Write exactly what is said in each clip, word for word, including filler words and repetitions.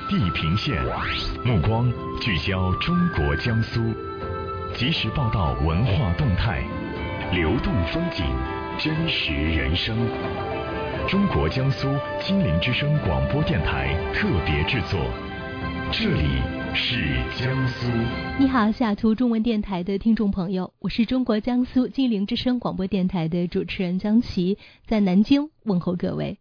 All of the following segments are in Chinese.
地平线，目光聚焦中国江苏，及时报道文化动态，流动风景，真实人生。中国江苏金陵之声广播电台特别制作，这里是江苏。 你好，西雅图中文电台的听众朋友，我是中国江苏金陵之声广播电台的主持人江琪，在南京问候各位。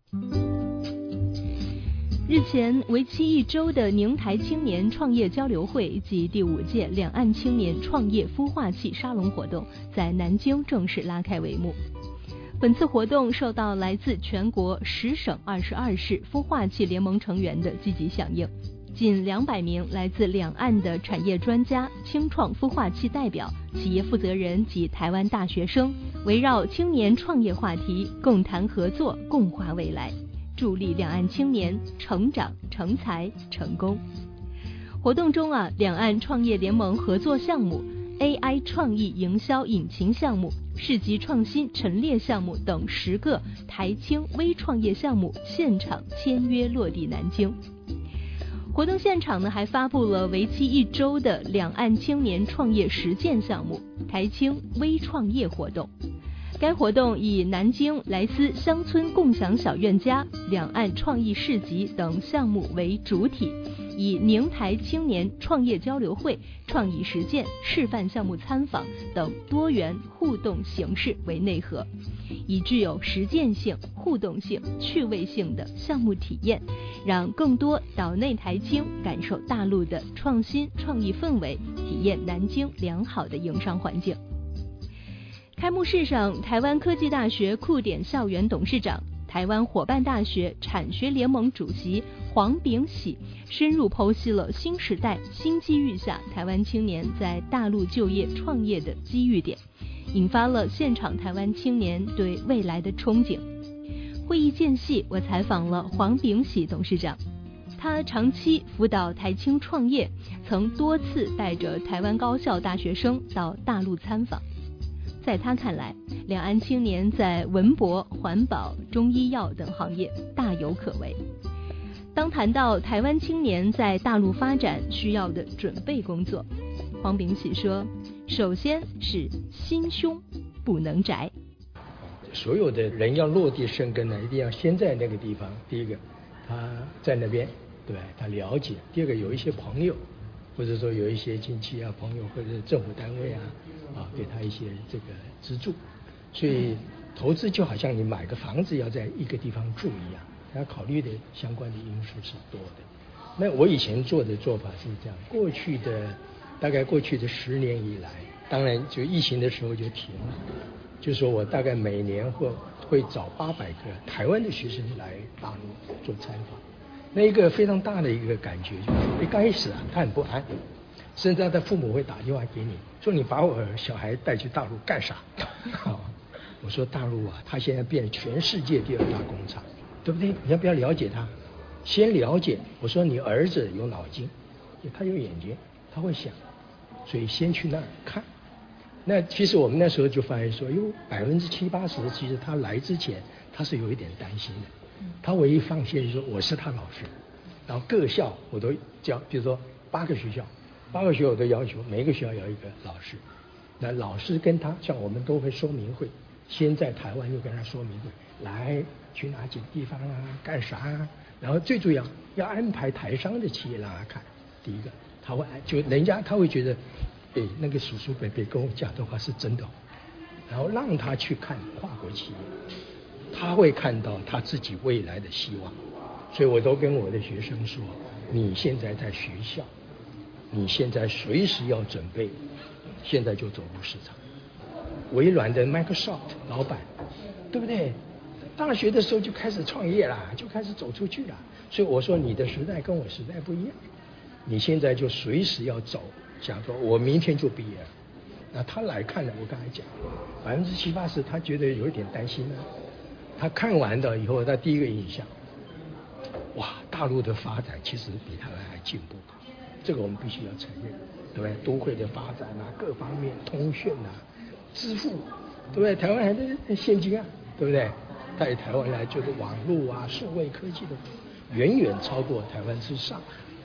日前，为期一周的宁台青年创业交流会及第五届两岸青年创业孵化器沙龙活动在南京正式拉开帷幕。本次活动受到来自全国十省二十二市孵化器联盟成员的积极响应，近两百名来自两岸的产业专家、青创孵化器代表、企业负责人及台湾大学生，围绕青年创业话题，共谈合作，共话未来，助力两岸青年成长、成才、成功。活动中啊，两岸创业联盟合作项目、A I 创意营销引擎项目、市级创新陈列项目等十个台青微创业项目现场签约落地南京。活动现场呢，还发布了为期一周的两岸青年创业实践项目台青微创业活动。该活动以南京莱斯乡村共享小院家、两岸创意市集等项目为主体，以宁台青年创业交流会、创意实践、示范项目参访等多元互动形式为内核，以具有实践性、互动性、趣味性的项目体验，让更多岛内台青感受大陆的创新创意氛围，体验南京良好的营商环境。开幕式上，台湾科技大学酷点校园董事长、台湾伙伴大学产学联盟主席黄炳喜深入剖析了新时代新机遇下台湾青年在大陆就业创业的机遇点，引发了现场台湾青年对未来的憧憬。会议间隙，我采访了黄炳喜董事长，他长期辅导台青创业，曾多次带着台湾高校大学生到大陆参访。在他看来，两岸青年在文博、环保、中医药等行业大有可为。当谈到台湾青年在大陆发展需要的准备工作，黄炳喜说，首先是心胸不能窄。 所有的人要落地生根呢，一定要先在那个地方。第一个，他在那边，对他了解；第二个，有一些朋友，或者说有一些亲戚啊、朋友或者政府单位啊，啊，给他一些这个资助。所以投资就好像你买个房子要在一个地方住一样，他要考虑的相关的因素是多的。那我以前做的做法是这样，过去的大概过去的十年以来，当然就疫情的时候就停了，就说我大概每年会会找八百个台湾的学生来大陆做参访。那一个非常大的一个感觉就是，一开始啊，他很不安，甚至他的父母会打电话给你，说你把我小孩带去大陆干啥？我说大陆啊，他现在变全世界第二大工厂，对不对？你要不要了解他？先了解。我说你儿子有脑筋，他有眼睛，他会想，所以先去那儿看。那其实我们那时候就发现说，哟，百分之七八十，其实他来之前他是有一点担心的。他唯一放心就是说我是他老师，然后各校我都教，比如说八个学校，八个学校我都要求每个学校要一个老师。那老师跟他，像我们都会说明会，先在台湾就跟他说明会，来去哪几个地方啊，干啥啊，然后最重要要安排台商的企业让他看。第一个他会就人家他会觉得，哎，那个叔叔伯伯跟我讲的话是真的，然后让他去看跨国企业。他会看到他自己未来的希望，所以我都跟我的学生说，你现在在学校，你现在随时要准备，现在就走入市场。微软的 Microsoft 老板，对不对？大学的时候就开始创业啦，就开始走出去了。所以我说你的时代跟我时代不一样，你现在就随时要走，想说我明天就毕业了。那他来看了，我刚才讲，百分之七八十他觉得有一点担心呢。他看完了以后，他第一个印象，哇，大陆的发展其实比台湾还进步，这个我们必须要承认，对不对？都会的发展啊，各方面通讯啊，支付，对不对？台湾还是现金啊，对不对？在台湾来就是网络啊、数位科技的远远超过台湾之上，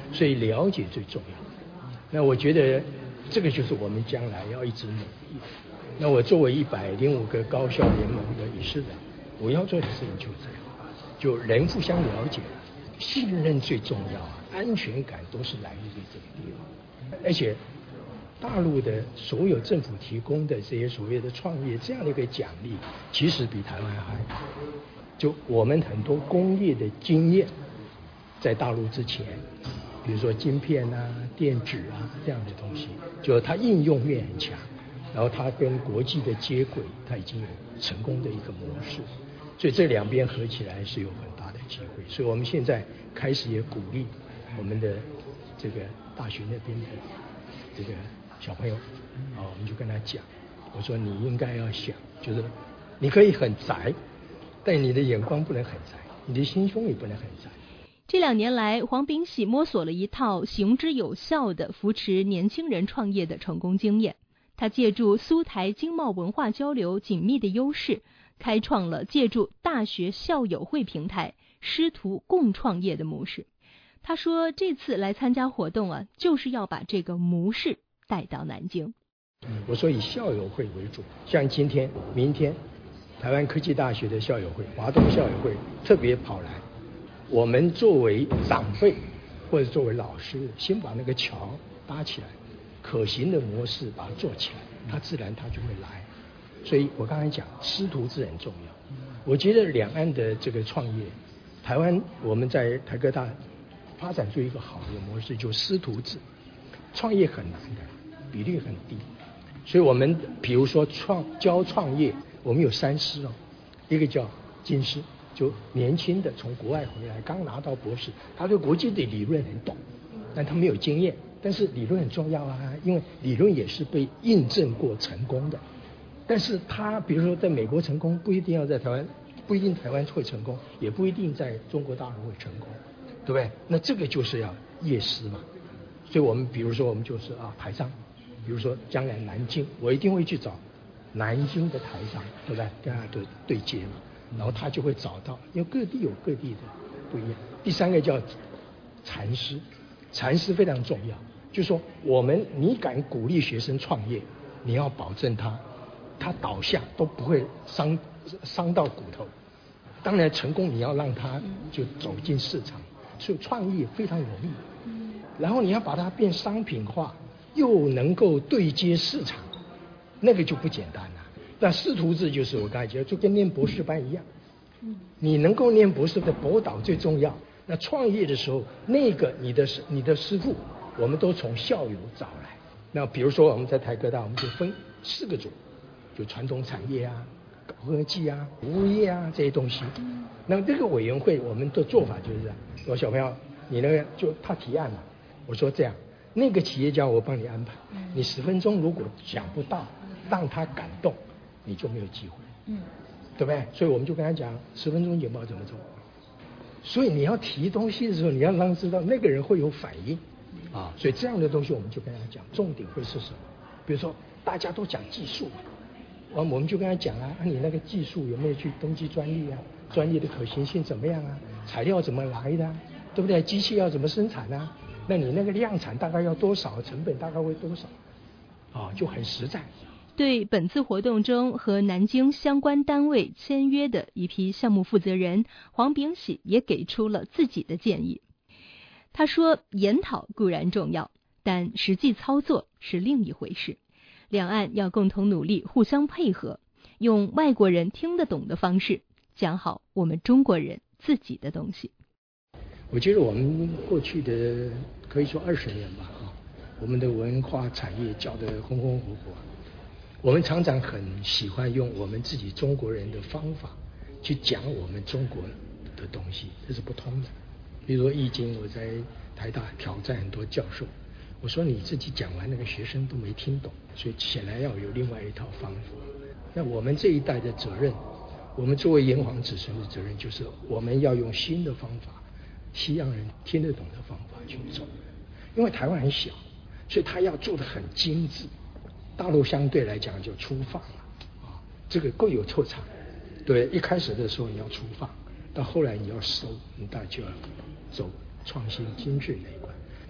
所以了解最重要。那我觉得这个就是我们将来要一直努力的。那我作为一百零五个高校联盟的理事长，我要做的事情就这样，就人互相了解，信任最重要，安全感都是来自于这个地方。而且大陆的所有政府提供的这些所谓的创业这样的一个奖励，其实比台湾还好。就我们很多工业的经验，在大陆之前，比如说晶片啊、电子啊这样的东西，就它应用面很强，然后它跟国际的接轨，它已经有成功的一个模式，所以这两边合起来是有很大的机会。所以我们现在开始也鼓励我们的这个大学那边的这个小朋友，啊，我们就跟他讲，我说你应该要想，就是你可以很宅，但你的眼光不能很宅，你的心胸也不能很宅。 这两年来，黄秉喜摸索了一套行之有效的扶持年轻人创业的成功经验。他借助苏台经贸文化交流紧密的优势，开创了借助大学校友会平台师徒共创业的模式。他说这次来参加活动啊，就是要把这个模式带到南京。 我说以校友会为主，像今天明天台湾科技大学的校友会、华东校友会特别跑来，我们作为长辈或者作为老师，先把那个桥搭起来，可行的模式把它做起来，它自然它就会来。所以我刚才讲师徒制很重要。我觉得两岸的这个创业，台湾我们在台科大发展出一个好的模式，就师徒制。创业很难的，比例很低，所以我们比如说创教创业，我们有三师哦，一个叫金师，就年轻的从国外回来，刚拿到博士，他对国际的理论很懂，但他没有经验，但是理论很重要啊，因为理论也是被印证过成功的。但是他比如说在美国成功，不一定要在台湾，不一定台湾会成功，也不一定在中国大陆会成功，对不对？那这个就是要业师嘛。所以我们比如说我们就是啊台商，比如说将来南京，我一定会去找南京的台商，对不对？跟他对对接嘛，然后他就会找到，因为各地有各地的不一样。第三个叫禅师，禅师非常重要，就是说我们你敢鼓励学生创业，你要保证他他倒下都不会伤伤到骨头。当然成功你要让他就走进市场，所以创业非常容易。然后你要把它变商品化，又能够对接市场，那个就不简单了。那师徒制就是我刚才讲，就跟念博士班一样，你能够念博士的博导最重要。那创业的时候，那个你的你的师傅，我们都从校友找来。那比如说我们在台科大，我们就分四个组，就传统产业啊、高科技啊、服务业啊这些东西。那这个委员会我们的做法就是这样，说小朋友，你那个就他提案了。我说这样，那个企业家我帮你安排，你十分钟如果讲不到，让他感动，你就没有机会，嗯，对不对？所以我们就跟他讲十分钟简报怎么做。所以你要提东西的时候，你要让他知道那个人会有反应，啊，所以这样的东西我们就跟他讲，重点会是什么？比如说大家都讲技术，我我们就跟他讲啊，啊你那个技术有没有去登记专利啊？专利的可行性怎么样啊？材料怎么来的、啊？对不对？机器要怎么生产啊？那你那个量产大概要多少？成本大概会多少？啊，就很实在。 对本次活动中和南京相关单位签约的一批项目负责人，黄秉喜也给出了自己的建议。他说，研讨固然重要，但实际操作是另一回事。两岸要共同努力，互相配合，用外国人听得懂的方式讲好我们中国人自己的东西。 我觉得我们过去的可以说二十年吧，我们的文化产业搞得红红火火，我们常常很喜欢用我们自己中国人的方法去讲我们中国的东西，这是不通的。比如说易经，我在台大挑战很多教授，我说你自己讲完那个学生都没听懂，所以显然要有另外一套方法。那我们这一代的责任，我们作为炎黄子孙的责任，就是我们要用新的方法，西洋人听得懂的方法去走。因为台湾很小，所以他要做得很精致。大陆相对来讲就粗放了啊，这个各有特长。对，一开始的时候你要粗放，到后来你要收，你大概就要走创新精致那一关。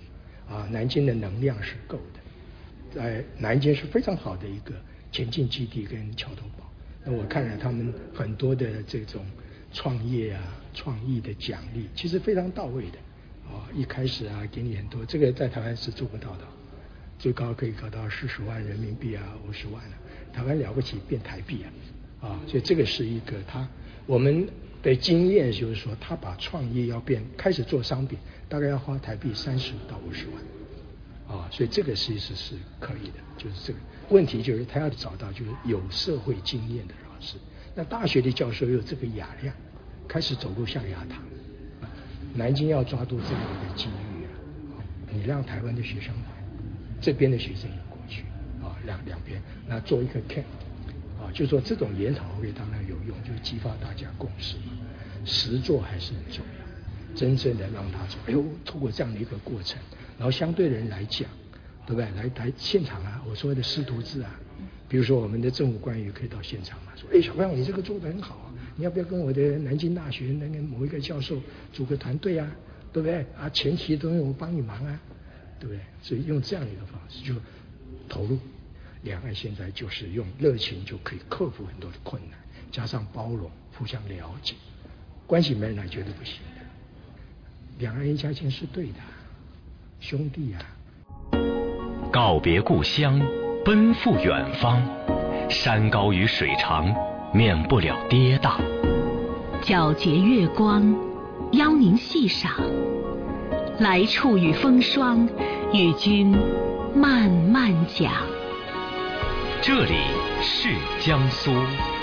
啊，南京的能量是够的，在南京是非常好的一个前进基地跟桥头堡。那我看了他们很多的这种创业啊、创意的奖励，其实非常到位的。啊，一开始啊，给你很多，这个在台湾是做不到的，最高可以搞到四十万人民币啊，五十万啊，台湾了不起变台币啊，啊，所以这个是一个他我们的经验就是说，他把创业要变开始做商品，大概要花台币三十到五十万，啊，所以这个其实是可以的，就是这个问题就是他要找到就是有社会经验的老师，那大学的教授有这个雅量，开始走入象牙塔。南京要抓住这样的机遇啊！你让台湾的学生来，这边的学生也过去啊，两两边那做一个 camp 啊，就说这种研讨会当然有用，就是激发大家共识嘛。实作还是很重要，真正的让他说，哎呦，通过这样的一个过程，然后相对人来讲，对不对？来来现场啊，我说的师徒制啊，比如说我们的政府官员可以到现场嘛，说，哎，小朋友，你这个做得很好啊。你要不要跟我的南京大学那个某一个教授组个团队啊？对不对？啊，前期都用我帮你忙啊，对不对？所以用这样的一个方式就投入。两岸现在就是用热情就可以克服很多的困难，加上包容、互相了解，关系没人来绝对不行的。两岸一家亲是对的，兄弟啊！ 告别故乡，奔赴远方，山高与水长。免不了跌宕， 皎洁月光，邀您细赏，来处与风霜，与君慢慢讲。 这里是江苏。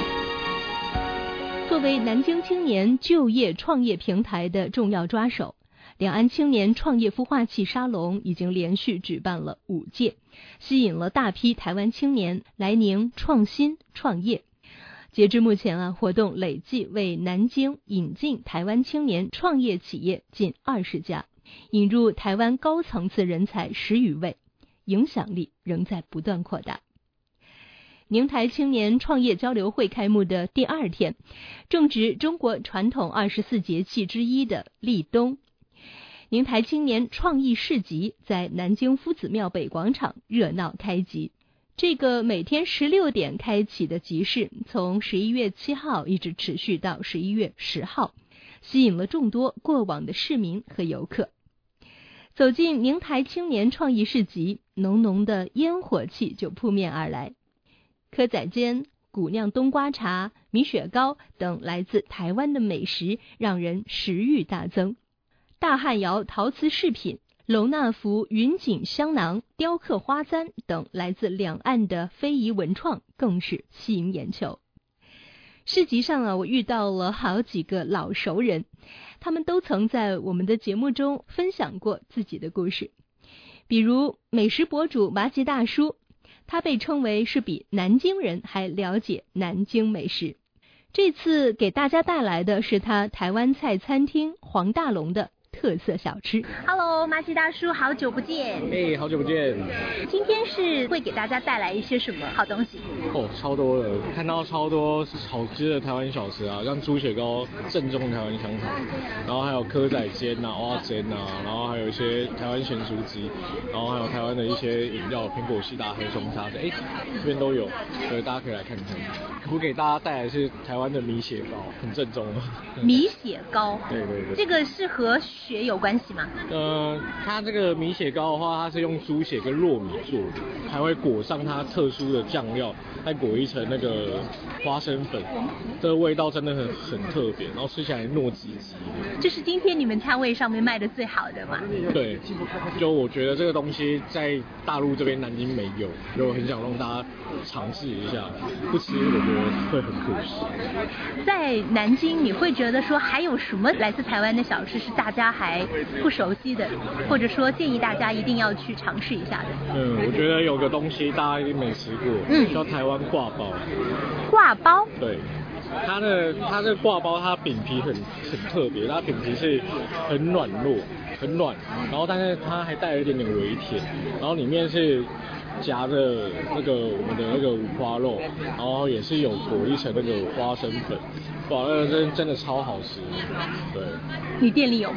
作为南京青年就业创业平台的重要抓手，两岸青年创业孵化器沙龙已经连续举办了五届，吸引了大批台湾青年来宁创新创业。截至目前啊，活动累计为南京引进台湾青年创业企业近二十家，引入台湾高层次人才十余位，影响力仍在不断扩大。宁台青年创业交流会开幕的第二天，正值中国传统二十四节气之一的立冬，宁台青年创意市集在南京夫子庙北广场热闹开集。这个每天十六点开启的集市，从十一月七号一直持续到十一月十号，吸引了众多过往的市民和游客。走进宁台青年创意市集，浓浓的烟火气就扑面而来。蚵仔煎、古酿冬瓜茶、米雪糕等来自台湾的美食，让人食欲大增。大汉窑陶瓷饰品、龙纳福云锦香囊、雕刻花簪等来自两岸的非遗文创更是吸引眼球。市集上啊，我遇到了好几个老熟人，他们都曾在我们的节目中分享过自己的故事。比如美食博主麻吉大叔，他被称为是比南京人还了解南京美食。这次给大家带来的是他台湾菜餐厅黄大龙的特色小吃。 Hello， 麻吉大叔，好久不见。 哎、hey, 好久不见。 今天是会给大家带来一些什么好东西？ 哦，超多了，看到超多好吃的台湾小吃啊，像猪血糕，正宗台湾香肠，然后还有蚵仔煎啊、蚵仔煎啊，然后还有一些台湾咸酥鸡，然后还有台湾的一些饮料，苹果西打、黑松沙的，哎，这边都有，所以大家可以来看看。我给大家带来的是台湾的米血糕，很正宗。 米血糕， 对对对， 这个是和血有关系吗？ 呃，它这个米血糕的话，它是用猪血跟糯米做的，还会裹上它特殊的酱料，再裹一层那个花生粉，这个味道真的很很特别，然后吃起来糯叽叽。 这是今天你们摊位上面卖的最好的吗？ 对，就我觉得这个东西在大陆这边南京没有，就很想让大家尝试一下，不吃我觉得会很可惜。 在南京，你会觉得说还有什么来自台湾的小吃是大家还不熟悉的，或者说建议大家一定要去尝试一下的？ 嗯，我觉得有个东西大家一定没吃过，嗯，叫台湾挂包。 挂包？对。 它的它这个挂包，它饼皮很很特别，它饼皮是很软糯，很软，然后但是它还带了一点点微甜，然后里面是夹着那个我们的那个五花肉，然后也是有裹一层那个花生粉，哇，那真真的超好吃。对， 你店里有吗？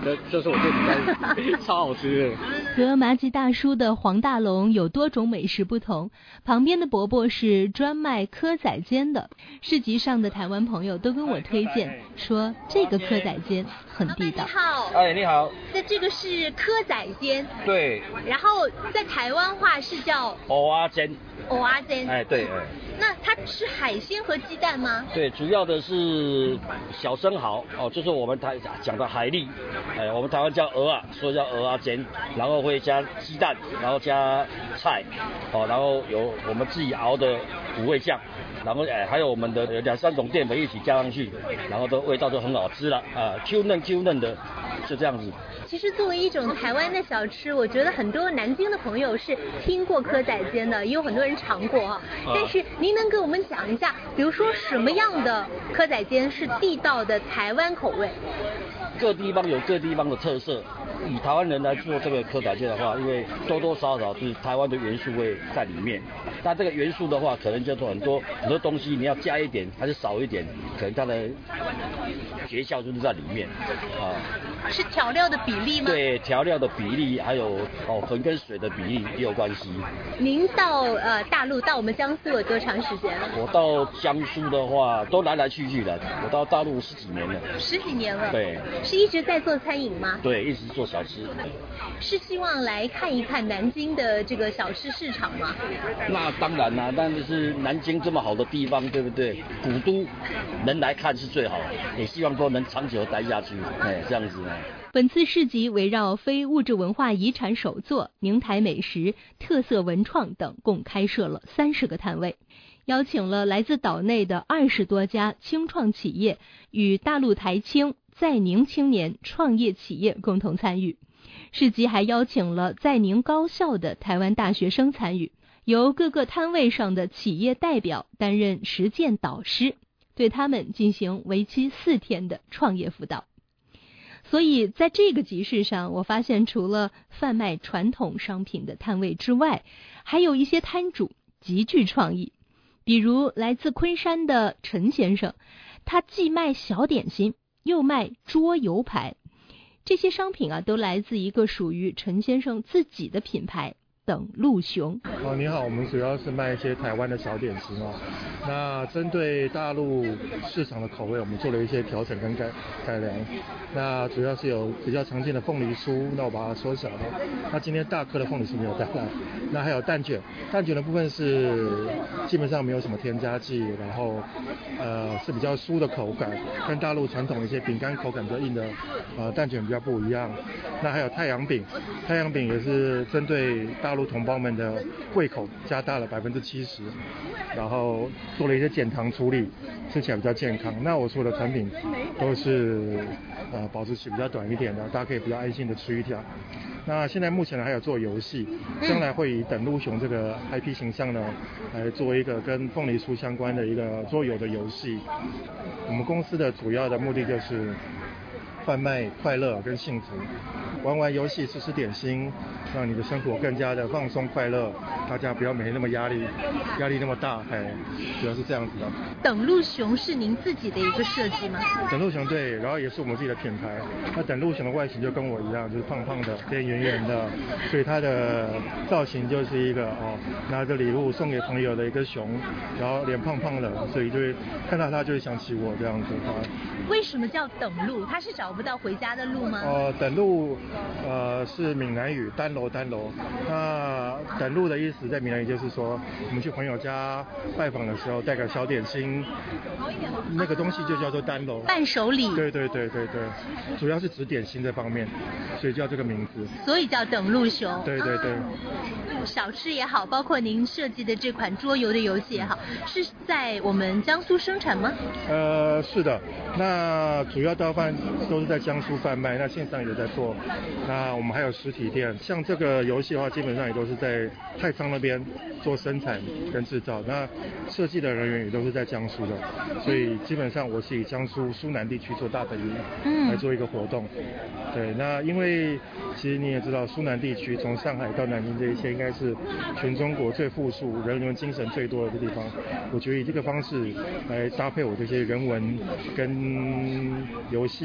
这就是我最喜欢，超好吃的。 和麻吉大叔的黄大龙有多种美食不同，旁边的伯伯是专卖蚵仔煎的。市集上的台湾朋友都跟我推荐，说这个蚵仔煎很地道。 你好， 哎，你好。 那这个是蚵仔煎。 对。 然后在台湾话是叫蚵仔煎。 蚵仔煎。 哎，对，哎。 那它是海鲜和鸡蛋吗？ 对，主要的是小生蚝哦，就是我们台讲的海蛎，哎，我们台湾叫蚵啊，所以叫蚵仔煎，然后会加鸡蛋，然后加菜，哦，然后有我们自己熬的五味酱，然后哎还有我们的两三种淀粉一起加上去，然后的味道就很好吃了啊 ，Q 嫩 Q 嫩的，就这样子。 其实作为一种台湾的小吃，我觉得很多南京的朋友是听过蚵仔煎的，也有很多人尝过啊。但是您能跟我们讲一下，比如说什么样的蚵仔煎是地道的台湾口味？ 各地方有各地方的特色。以台湾人来做这个蚵仔煎的话，因为多多少少是台湾的元素会在里面。那这个元素的话，可能叫做很多很多东西你要加一点还是少一点，可能它的诀窍就是在里面啊。 是调料的比例吗？ 对，调料的比例还有哦粉跟水的比例也有关系。 您到呃大陆到我们江苏有多长时间了？ 我到江苏的话都来来去去的，我到大陆十几年了。 十几年了。 对。 是一直在做餐饮吗？ 对，一直做小吃。 是希望来看一看南京的这个小吃市场吗？ 那当然啦、啊，但是南京这么好的地方，对不对？古都能来看是最好，也希望说能长久待下去，哎，这样子呢。 本次市集围绕非物质文化遗产手作、宁台美食、特色文创等，共开设了三十个摊位，邀请了来自岛内的二十多家青创企业与大陆台青在宁青年创业企业共同参与。市集还邀请了在宁高校的台湾大学生参与，由各个摊位上的企业代表担任实践导师，对他们进行为期四天的创业辅导。所以在这个集市上，我发现除了贩卖传统商品的摊位之外，还有一些摊主极具创意。比如来自昆山的陈先生，他既卖小点心又卖桌游牌，这些商品啊都来自一个属于陈先生自己的品牌等路熊。 哦，你好，我们主要是卖一些台湾的小点心哦。那针对大陆市场的口味，我们做了一些调整跟改改良。那主要是有比较常见的凤梨酥，那我把它缩小了。那今天大颗的凤梨酥没有带来。那还有蛋卷，蛋卷的部分是基本上没有什么添加剂，然后呃是比较酥的口感，跟大陆传统的一些饼干口感比较硬的呃蛋卷比较不一样。那还有太阳饼，太阳饼也是针对大陆同胞们的胃口加大了百分之七十，然后做了一些减糖处理，吃起来比较健康。那我所有的产品都是呃保质期比较短一点的，大家可以比较安心的吃一条。那现在目前呢还有做游戏，将来会以等路熊这个 I P 形象呢来做一个跟凤梨酥相关的一个桌游的游戏。我们公司的主要的目的就是贩卖快乐跟幸福，玩玩游戏，吃吃点心，让你的生活更加的放松快乐，大家不要每天那么压力压力那么大，哎，主要是这样子的。 等路熊是您自己的一个设计吗？ 等路熊对，然后也是我们自己的品牌。那等路熊的外形就跟我一样，就是胖胖的，偏圆圆的，所以它的造型就是一个哦拿着礼物送给朋友的一个熊，然后脸胖胖的，所以就会看到它就会想起我这样子。 为什么叫等路？它是找不到回家的路吗？ 呃，等路呃是闽南语单楼单楼。那等路的意思在闽南语就是说，我们去朋友家拜访的时候带个小点心，那个东西就叫做单楼。 伴手礼。 对对对对对，主要是指点心这方面，所以叫这个名字。 所以叫等路熊。 对对对。 啊、小吃也好，包括您设计的这款桌游的游戏也好，是在我们江苏生产吗？ 呃，是的。那主要大部分都是在江苏贩卖，那线上也在做。那我们还有实体店，像这个游戏的话，基本上也都是在太仓那边做生产跟制造。那设计的人员也都是在江苏的，所以基本上我是以江苏苏南地区做大本营来做一个活动。嗯、对，那因为其实你也知道，苏南地区从上海到南京这一些，应该是全中国最富庶、人文精神最多的地方。我觉得以这个方式来搭配我这些人文跟游戏跟点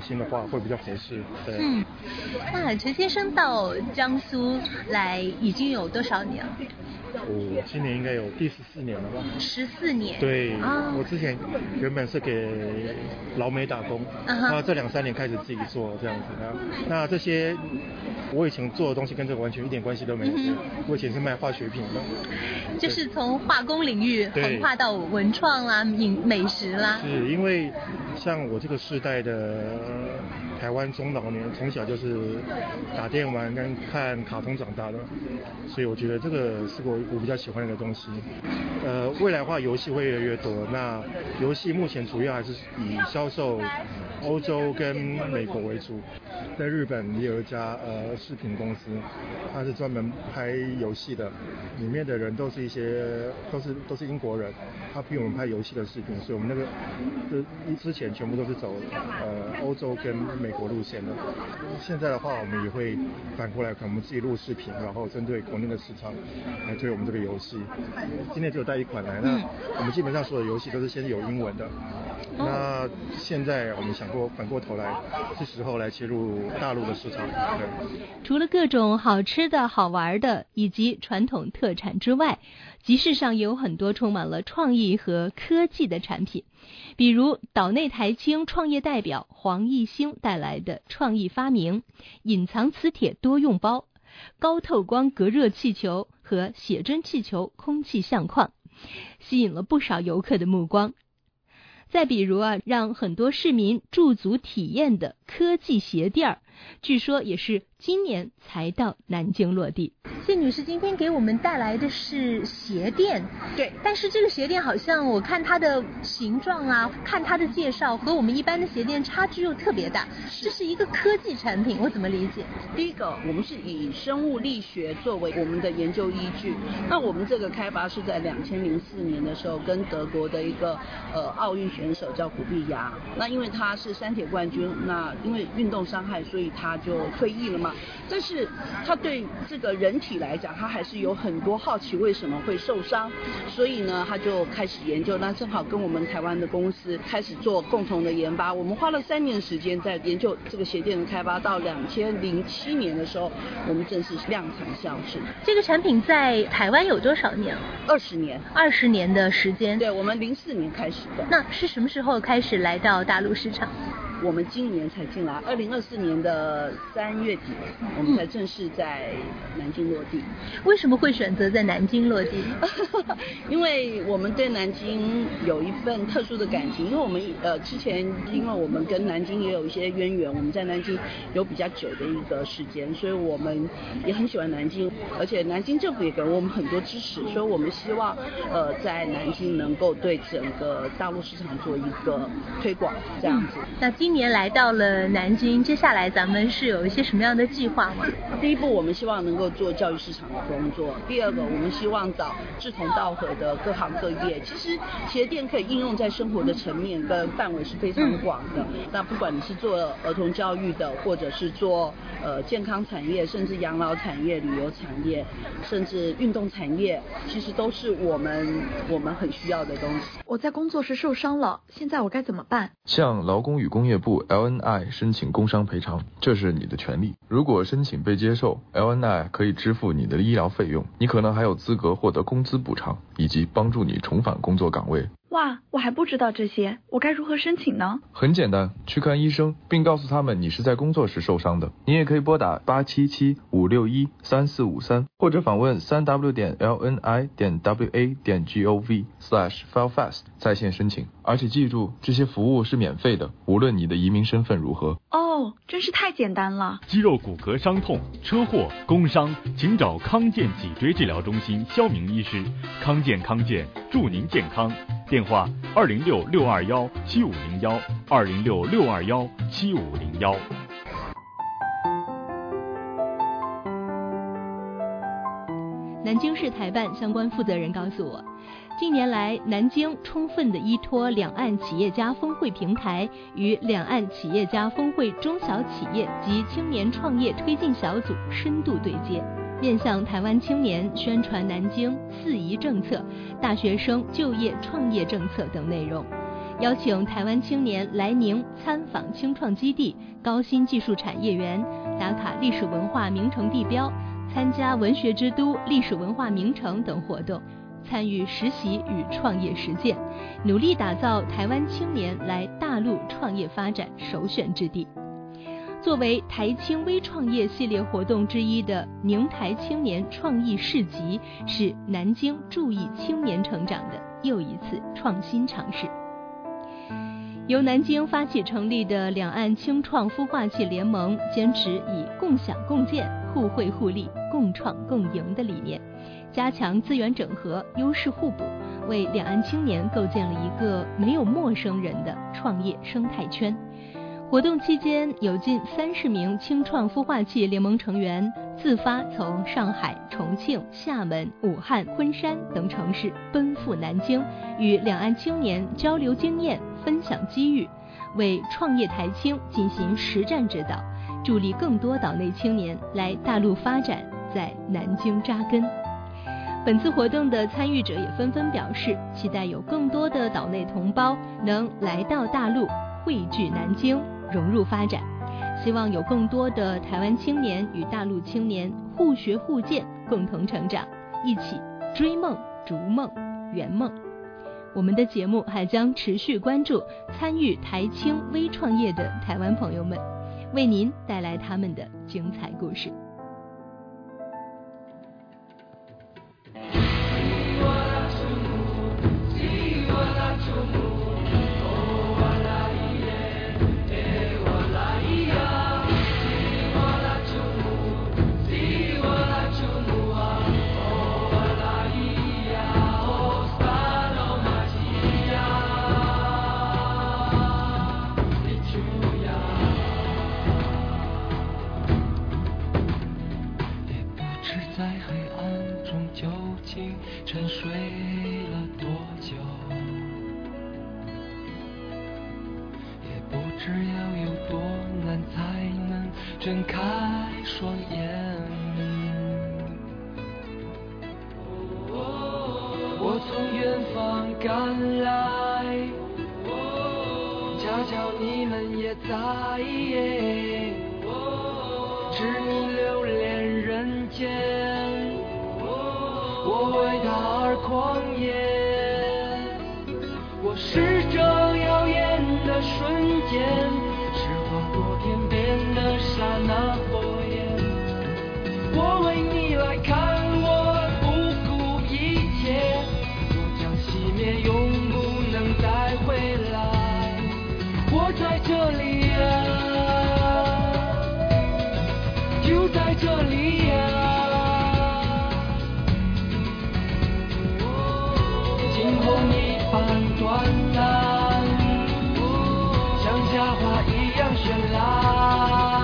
心的话会比较合适。对。 嗯，那陈先生到江苏来已经有多少年了？ 我今年应该有第十四年了吧？ 十四年。 对、 啊， 我之前原本是给老美打工， 嗯、 那这两三年开始自己做这样子的。那这些我以前做的东西跟这个完全一点关系都没有。嗯、我以前是卖化学品的， 就是从化工领域横跨到文创啦、饮美食啦。 是因为像我这个世代的台湾中老年，从小就是打电玩跟看卡通长大的，所以我觉得这个是我我比较喜欢的东西。呃，未来的话游戏会越来越多，那游戏目前主要还是以销售欧洲跟美国为主。在日本也有一家呃视频公司，它是专门拍游戏的，里面的人都是一些都是都是英国人，他逼我们拍游戏的视频，所以我们那个呃之前全部都是走呃欧洲跟美国路线的。现在的话，我们也会反过来，可能我们自己录视频，然后针对国内的市场来推我们这个游戏。今天只有带一款来，那我们基本上所有游戏都是先有英文的。那现在我们想过反过头来，是时候来切入大陆的市场。对。 除了各种好吃的好玩的以及传统特产之外，集市上也有很多充满了创意和科技的产品，比如岛内台青创业代表黄义兴带来的创意发明隐藏磁铁多用包、高透光隔热气球和写真气球空气相框，吸引了不少游客的目光。再比如啊，让很多市民驻足体验的科技鞋垫儿，据说也是今年才到南京落地。 谢女士今天给我们带来的是鞋垫， 对， 但是这个鞋垫好像我看它的形状啊，看它的介绍和我们一般的鞋垫差距又特别大，这是一个科技产品，我怎么理解？ 第一个，我们是以生物力学作为我们的研究依据，那我们这个开发是在两千零四年的时候跟德国的一个呃奥运选手叫古碧芽，那因为他是三铁冠军，那因为运动伤害，所以他就退役了嘛，但是他对这个人体来讲，他还是有很多好奇为什么会受伤，所以呢他就开始研究，那正好跟我们台湾的公司开始做共同的研发，我们花了三年时间在研究这个鞋垫的开发，到两千零七年的时候我们正式量产上市。 这个产品在台湾有多少年？ 二十年。 二十年的时间。 对，我们零四年开始的。 那是什么时候开始来到大陆市场？ 我们今年才进来，二零二四年的三月底，我们才正式在南京落地。 嗯、为什么会选择在南京落地？ 因为我们对南京有一份特殊的感情，因为我们呃之前因为我们跟南京也有一些渊源，我们在南京有比较久的一个时间，所以我们也很喜欢南京，而且南京政府也给我们很多支持，所以我们希望呃在南京能够对整个大陆市场做一个推广，这样子。 嗯、那今今年来到了南京，接下来咱们是有一些什么样的计划吗？ 第一步，我们希望能够做教育市场的工作；第二个，我们希望找志同道合的各行各业。其实鞋垫可以应用在生活的层面跟范围是非常广的。嗯、那不管你是做儿童教育的，或者是做呃健康产业，甚至养老产业、旅游产业，甚至运动产业，其实都是我们我们很需要的东西。 我在工作时受伤了，现在我该怎么办？ 向劳工与工业部 L N I 申请工伤赔偿，这是你的权利。如果申请被接受， L N I 可以支付你的医疗费用，你可能还有资格获得工资补偿，以及帮助你重返工作岗位。 哇，我还不知道这些，我该如何申请呢？ 很简单，去看医生，并告诉他们你是在工作时受伤的。你也可以拨打八七七五六一三四五三，或者访问三 w 点 l n i 点 w a 点 g o v slash file fast 在线申请。而且记住，这些服务是免费的，无论你的移民身份如何。 哦，真是太简单了。 肌肉骨骼伤痛、车祸、工伤，请找康健脊椎治疗中心肖明医师。康健康健，祝您健康。电话二零六六二幺七五零幺二零六六二幺七五零幺。 南京市台办相关负责人告诉我，近年来南京充分地依托两岸企业家峰会平台与两岸企业家峰会中小企业及青年创业推进小组深度对接，面向台湾青年宣传南京四宜政策、大学生就业创业政策等内容， 邀请台湾青年来宁参访青创基地、高新技术产业园，打卡历史文化名城地标，参加文学之都、历史文化名城等活动，参与实习与创业实践，努力打造台湾青年来大陆创业发展首选之地。作为台青微创业系列活动之一的宁台青年创意市集，是南京注意青年成长的又一次创新尝试。由南京发起成立的两岸青创孵化器联盟，坚持以共享共建、互惠互利、共创共赢的理念，加强资源整合、优势互补，为两岸青年构建了一个没有陌生人的创业生态圈。活动期间，有近三十名青创孵化器联盟成员自发从上海、重庆、厦门、武汉、昆山等城市奔赴南京，与两岸青年交流经验、分享机遇，为创业台青进行实战指导，助力更多岛内青年来大陆发展，在南京扎根。本次活动的参与者也纷纷表示，期待有更多的岛内同胞能来到大陆，汇聚南京，融入发展，希望有更多的台湾青年与大陆青年互学互鉴，共同成长，一起追梦、逐梦、圆梦。我们的节目还将持续关注参与台青微创业的台湾朋友们，为您带来他们的精彩故事。 沉睡了多久，也不知要有多难才能睁开双眼。我从远方赶来，恰巧你们也在，痴迷流连人间，我为他而狂野，我是这耀眼的瞬间，是划过天边的刹那火焰，我为你来看，我不顾一切，我将熄灭，永不能再回来，我在这里啊，就在这里啊，风一般短暂，像夏花一样绚烂。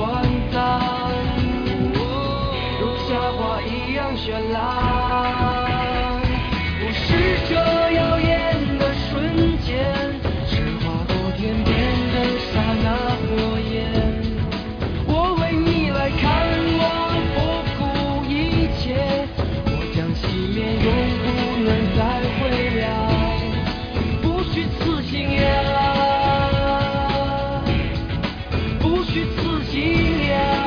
绚烂。 这耀眼的瞬间，是划过天边的刹那火焰。我为你来看望，不顾一切，我将熄灭，永不能再回来。不虚此行呀，不虚此行呀。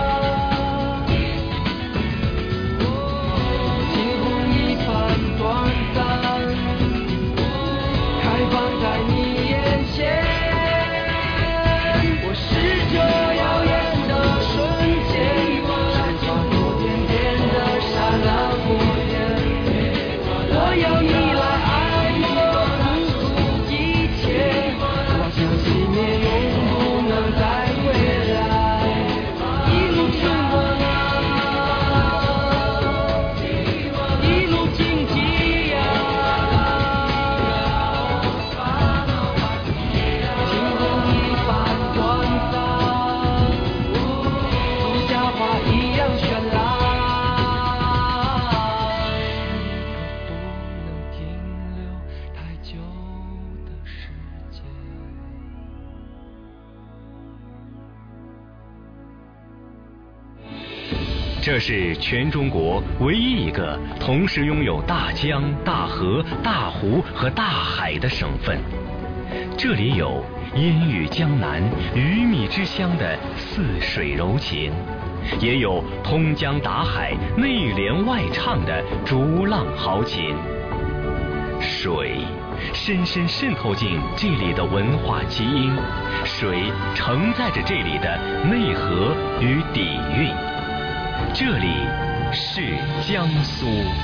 这是全中国唯一一个同时拥有大江、大河、大湖和大海的省份。这里有烟雨江南、鱼米之乡的似水柔情，也有通江达海、内连外唱的逐浪豪情。水深深渗透进这里的文化基因，水承载着这里的内核与底蕴。这里是江苏。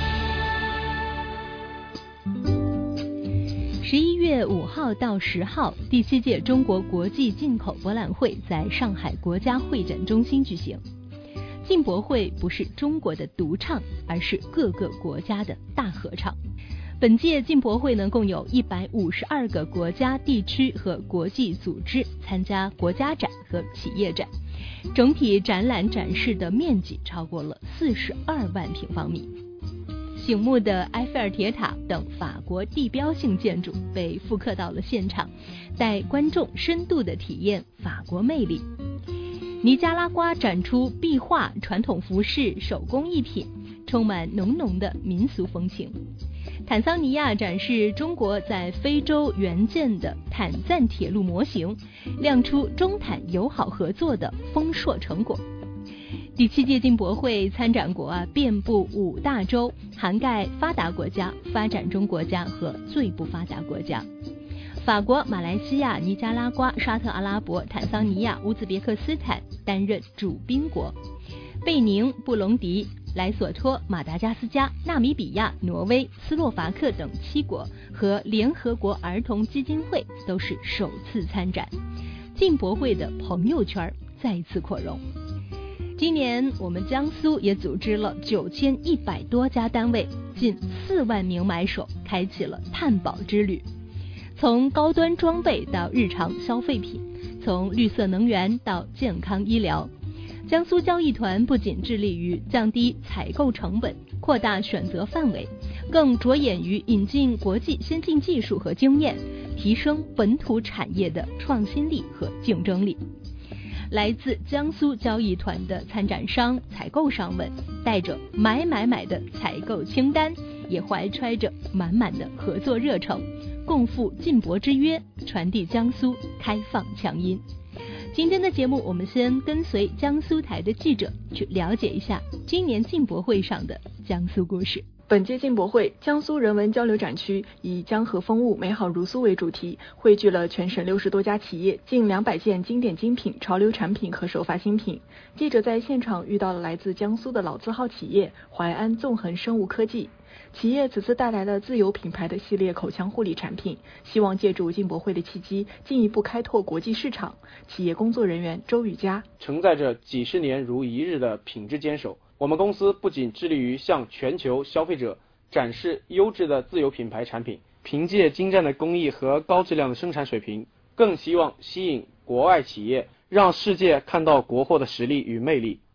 十一月五号到十号，第七届中国国际进口博览会在上海国家会展中心举行。进博会不是中国的独唱，而是各个国家的大合唱。本届进博会呢，共有一百五十二个国家、地区和国际组织参加国家展和企业展，整体展览展示的面积超过了四十二万平方米。醒目的埃菲尔铁塔等法国地标性建筑被复刻到了现场，带观众深度的体验法国魅力。尼加拉瓜展出壁画、传统服饰、手工艺品，充满浓浓的民俗风情。坦桑尼亚展示中国在非洲援建的坦赞铁路模型，亮出中坦友好合作的丰硕成果。第七届进博会参展国啊遍布五大洲，涵盖发达国家、发展中国家和最不发达国家。法国、马来西亚、尼加拉瓜、沙特阿拉伯、坦桑尼亚、乌兹别克斯坦担任主宾国，贝宁、布隆迪、莱索托、马达加斯加、纳米比亚、挪威、斯洛伐克等七国和联合国儿童基金会都是首次参展，进博会的朋友圈再次扩容。今年我们江苏也组织了九千一百多家单位，近四万名买手开启了探宝之旅。从高端装备到日常消费品，从绿色能源到健康医疗，江苏交易团不仅致力于降低采购成本、扩大选择范围，更着眼于引进国际先进技术和经验，提升本土产业的创新力和竞争力。来自江苏交易团的参展商、采购商们带着买买买的采购清单，也怀揣着满满的合作热诚，共赴进博之约，传递江苏开放强音。今天的节目，我们先跟随江苏台的记者去了解一下今年进博会上的江苏故事。 本届进博会江苏人文交流展区以江河风物美好如苏为主题，汇聚了全省六十多家企业，近两百件经典精品、潮流产品和首发新品。记者在现场遇到了来自江苏的老字号企业淮安纵横生物科技。企业此次带来了自有品牌的系列口腔护理产品，希望借助进博会的契机，进一步开拓国际市场。企业工作人员周宇佳： 承载着几十年如一日的品质坚守，我们公司不仅致力于向全球消费者展示优质的自有品牌产品，凭借精湛的工艺和高质量的生产水平，更希望吸引国外企业，让世界看到国货的实力与魅力。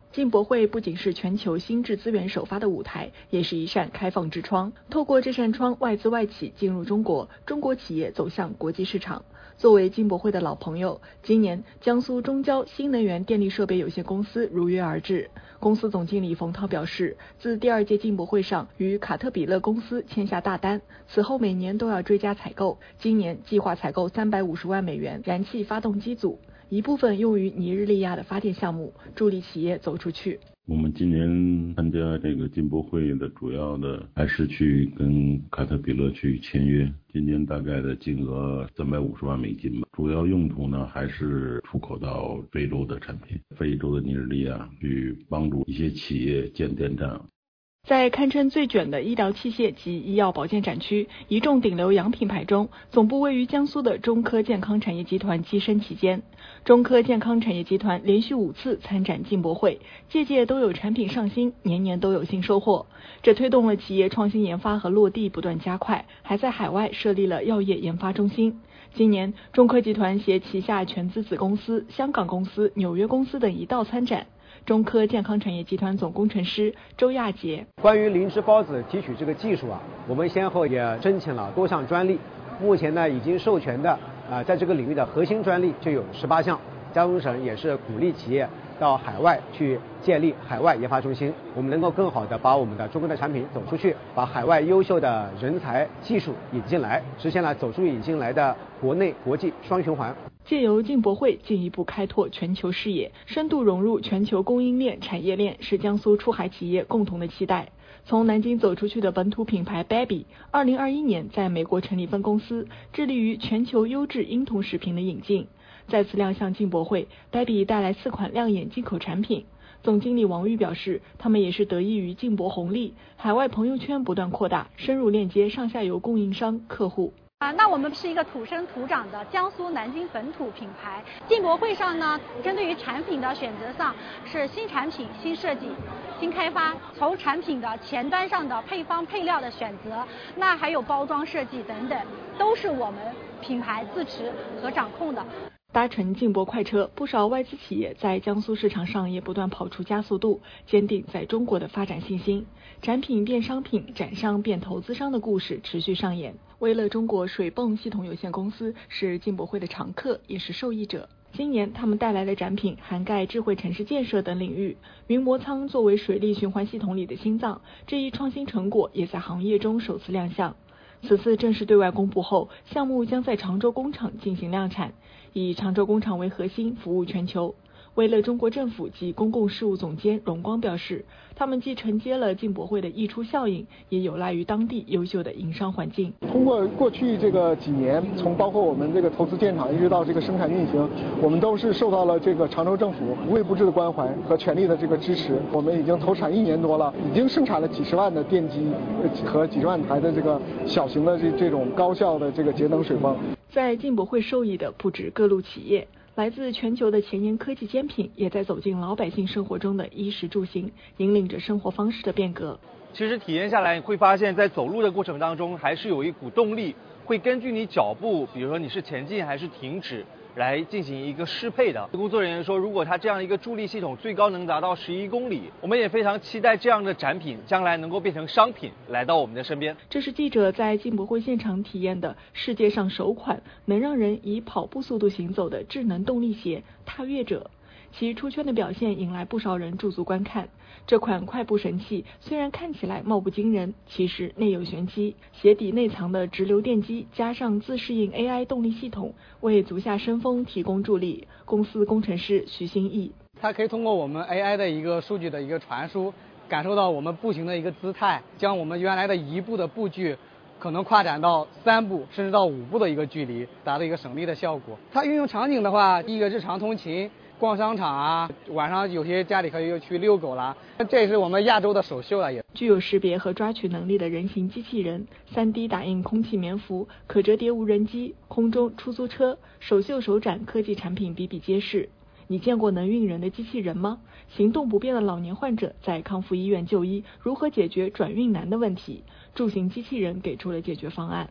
进博会不仅是全球心智资源首发的舞台，也是一扇开放之窗。透过这扇窗，外资外企进入中国，中国企业走向国际市场。作为进博会的老朋友，今年江苏中交新能源电力设备有限公司如约而至。公司总经理冯涛表示，自第二届进博会上与卡特彼勒公司签下大单，此后每年都要追加采购，今年计划采购三百五十万美元燃气发动机组，一部分用于尼日利亚的发电项目，助力企业走出去。 我们今年参加这个进博会的主要的还是去跟卡特彼勒去签约，今年大概的金额三百五十万美金吧。主要用途呢还是出口到非洲的产品，非洲的尼日利亚去帮助一些企业建电站。 在堪称最卷的医疗器械及医药保健展区，一众顶流洋品牌中，总部位于江苏的中科健康产业集团跻身其间。中科健康产业集团连续五次参展进博会，届届都有产品上新，年年都有新收获。这推动了企业创新研发和落地不断加快，还在海外设立了药业研发中心。今年，中科集团携旗下全资子公司、香港公司、纽约公司等一道参展。中科健康产业集团总工程师周亚杰： 关于灵芝孢子提取这个技术啊，我们先后也申请了多项专利，目前呢已经授权的啊、呃，在这个领域的核心专利就有十八项。江苏省也是鼓励企业到海外去建立海外研发中心，我们能够更好的把我们的中国的产品走出去，把海外优秀的人才技术引进来，实现了走出引进来的国内国际双循环。 借由进博会进一步开拓全球视野，深度融入全球供应链、产业链，是江苏出海企业共同的期待。从南京走出去的本土品牌 Baby， 二零二一年在美国成立分公司，致力于全球优质婴童食品的引进。再次亮相进博会 ，Baby 带来四款亮眼进口产品。总经理王玉表示，他们也是得益于进博红利，海外朋友圈不断扩大，深入链接上下游供应商、客户。 啊，那我们是一个土生土长的江苏南京本土品牌。进博会上呢，针对于产品的选择上是新产品、新设计、新开发，从产品的前端上的配方配料的选择，那还有包装设计等等，都是我们品牌自持和掌控的。 搭乘进博快车，不少外资企业在江苏市场上也不断跑出加速度，坚定在中国的发展信心。产品变商品，展商变投资商的故事持续上演。威乐中国水泵系统有限公司是进博会的常客，也是受益者。今年他们带来的展品涵盖智慧城市建设等领域，云魔舱作为水利循环系统里的心脏，这一创新成果也在行业中首次亮相。此次正式对外公布后，项目将在常州工厂进行量产，以常州工厂为核心，服务全球。威乐中国政府及公共事务总监荣光表示，他们既承接了进博会的溢出效应，也有赖于当地优秀的营商环境。 通过过去这个几年，从包括我们这个投资建厂一直到这个生产运行，我们都是受到了这个常州政府无微不至的关怀和全力的这个支持。我们已经投产一年多了，已经生产了几十万的电机和几十万台的这个小型的这这种高效的这个节能水泵。 在进博会受益的不止各路企业，来自全球的前沿科技尖品也在走进老百姓生活中的衣食住行，引领着生活方式的变革。 其实体验下来，你会发现在走路的过程当中，还是有一股动力，会根据你脚步，比如说你是前进还是停止，来进行一个适配的。工作人员说，如果它这样一个助力系统最高能达到十一公里，我们也非常期待这样的展品将来能够变成商品来到我们的身边。 这是记者在进博会现场体验的世界上首款能让人以跑步速度行走的智能动力鞋踏跃者，其出圈的表现引来不少人驻足观看。这款快步神器虽然看起来貌不惊人，其实内有玄机。鞋底内藏的直流电机加上自适应 A I 动力系统，为足下伸风提供助力。公司工程师徐新义： 它可以通过我们 A I 的一个数据的一个传输，感受到我们步行的一个姿态，将我们原来的一步的步距可能扩展到三步甚至到五步的一个距离，达到一个省力的效果。它运用场景的话，第一个日常通勤、逛商场啊，晚上有些家里可以去遛狗啦，这也是我们亚洲的首秀了也。 具有识别和抓取能力的人形机器人、三 D 打印空气棉服、可折叠无人机、空中出租车，首秀首展科技产品比比皆是。你见过能运人的机器人吗？行动不便的老年患者在康复医院就医，如何解决转运难的问题？助行机器人给出了解决方案。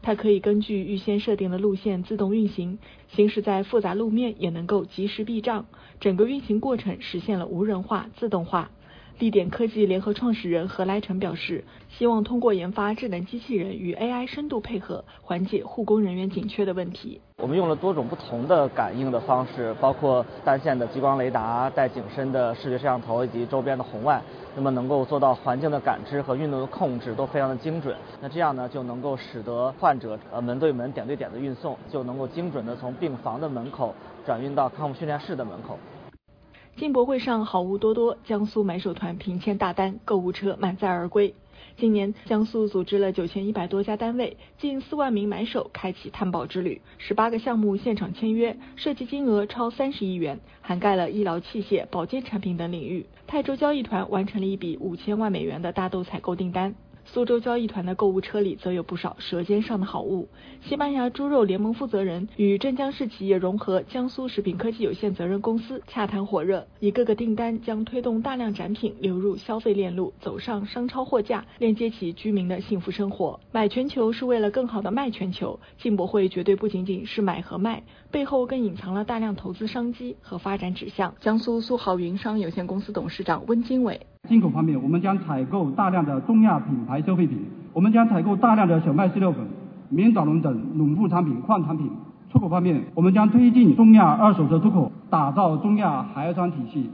它可以根据预先设定的路线自动运行，行驶在复杂路面也能够及时避障，整个运行过程实现了无人化、自动化。立点科技联合创始人何来成表示，希望通过研发智能机器人与 A I 深度配合，缓解护工人员紧缺的问题。 我们用了多种不同的感应的方式，包括单线的激光雷达、带景深的视觉摄像头以及周边的红外，那么能够做到环境的感知和运动的控制都非常的精准。那这样呢，就能够使得患者呃门对门、点对点的运送，就能够精准的从病房的门口转运到康复训练室的门口。 进博会上好物多多，江苏买手团频签大单，购物车满载而归。今年江苏组织了九千一百多家单位，近四万名买手开启探宝之旅，十八个项目现场签约，涉及金额超三十亿元，涵盖了医疗器械、保健产品等领域。泰州交易团完成了一笔五千万美元的大豆采购订单。苏州交易团的购物车里则有不少舌尖上的好物。西班牙猪肉联盟负责人与镇江市企业融合江苏食品科技有限责任公司洽谈火热，一个个订单将推动大量展品流入消费链路，走上商超货架，链接起居民的幸福生活。买全球是为了更好的卖全球，进博会绝对不仅仅是买和卖，背后更隐藏了大量投资商机和发展指向。江苏苏豪云商有限公司董事长温经纬： 进口方面，我们将采购大量的中亚品牌消费品，我们将采购大量的小麦饲料粉、棉藻龙等农副产品、矿产品。出口方面，我们将推进中亚二手车出口，打造中亚海商体系。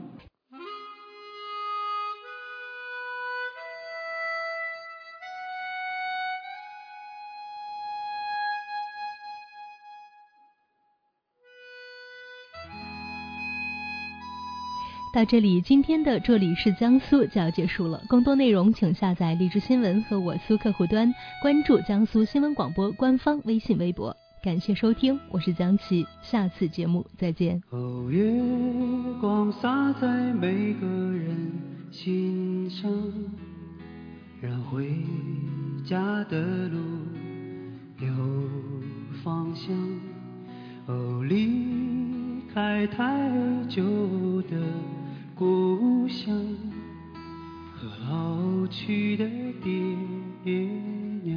到这里，今天的这里是江苏就要结束了。更多内容请下载荔枝新闻和我苏客户端，关注江苏新闻广播官方微信微博。感谢收听，我是江琪，下次节目再见。 哦，月光洒在每个人心上，让回家的路有方向。哦，离开太久的故乡和老去的爹娘，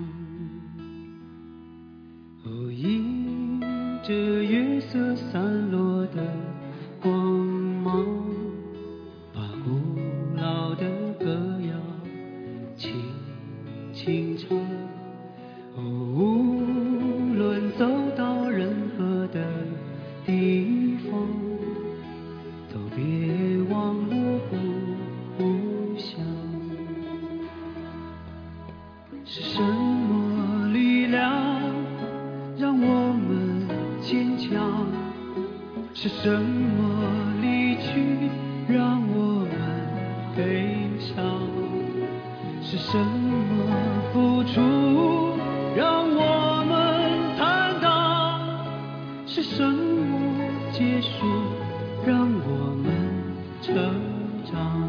哦，迎着月色散落的光芒，把古老的歌谣轻轻唱。哦，无论走到任何的地方，都别忘了故乡。是什么力量让我们坚强？是什么离去让我们悲伤？是什么付出让我们坦荡？是什么结束让我们成长？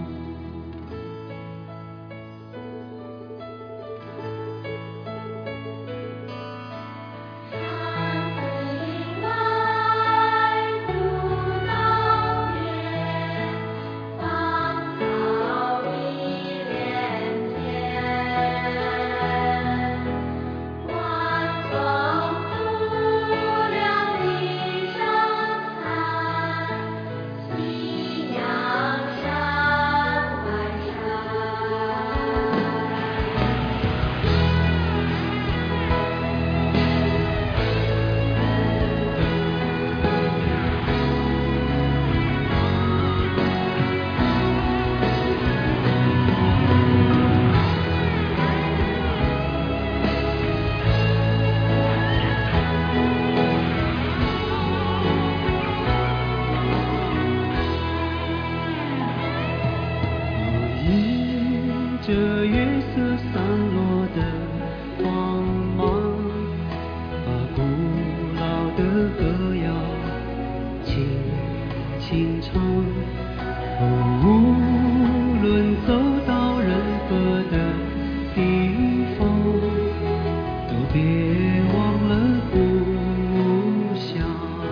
这月色散落的光芒，把古老的歌谣轻轻唱。哦，无论走到任何的地方，都别忘了故乡。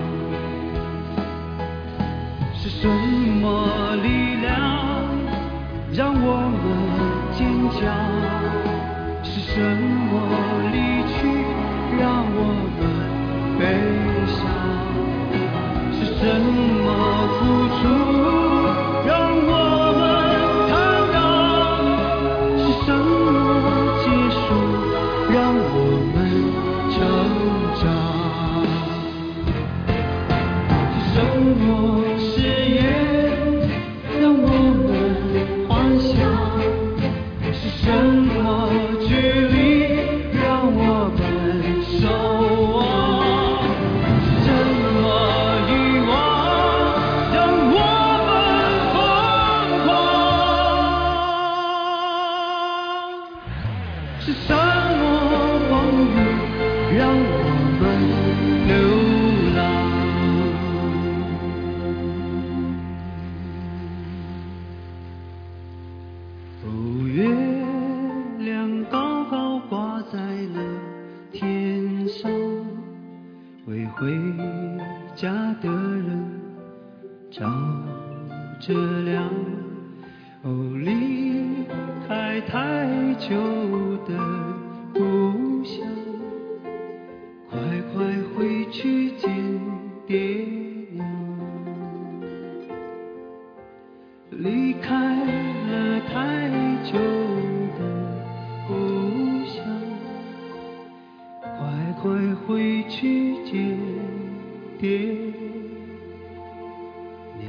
是什么力量让我们坚强？是什么离去让我们悲伤？是什么付出让我们坦荡？是什么结束让我们成长？是什么誓言让我们幻想？是什么距离让我们守望？是什么遗忘让我们疯狂？是什么风雨让我们流浪？哦，月亮高高挂在了天上，为回家的人照着亮。哦，离开太久的故乡，快快回去见爹娘。离开了太久的故乡，快快回去见爹娘。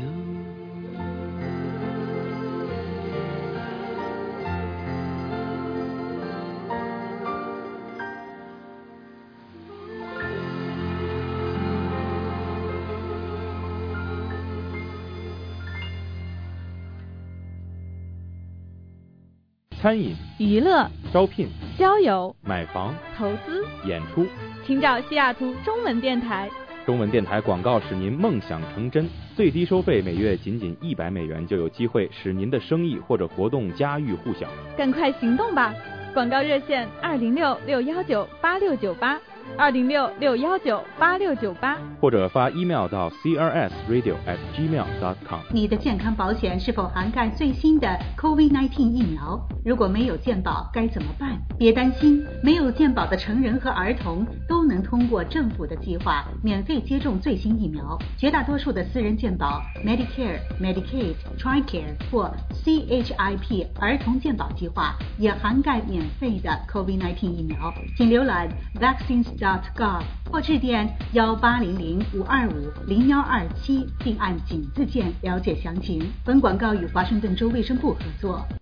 餐饮、 娱乐、 招聘、 交友、 买房、 投资、 演出， 请找西雅图中文电台。 中文电台广告使您梦想成真，最低收费每月仅仅一百美元，就有机会使您的生意或者活动家喻户晓。 赶快行动吧！广告热线二零六六幺九八六九八，二零六六幺九八六九八， 或者发 email 到 c r s radio at gmail dot com。 你的健康保险是否涵盖最新的 COVID 十九 疫苗？如果没有健保该怎么办？别担心，没有健保的成人和儿童都能通过政府的计划免费接种最新疫苗。绝大多数的私人健保 Medicare、Medicaid、Tricare 或 C H I P 儿童健保计划也涵盖免费的 COVID 十九 疫苗。请浏览 vaccines dot gov 或致电幺八零零五二五零幺二七，并按井字键了解详情。本广告与华盛顿州卫生部合作。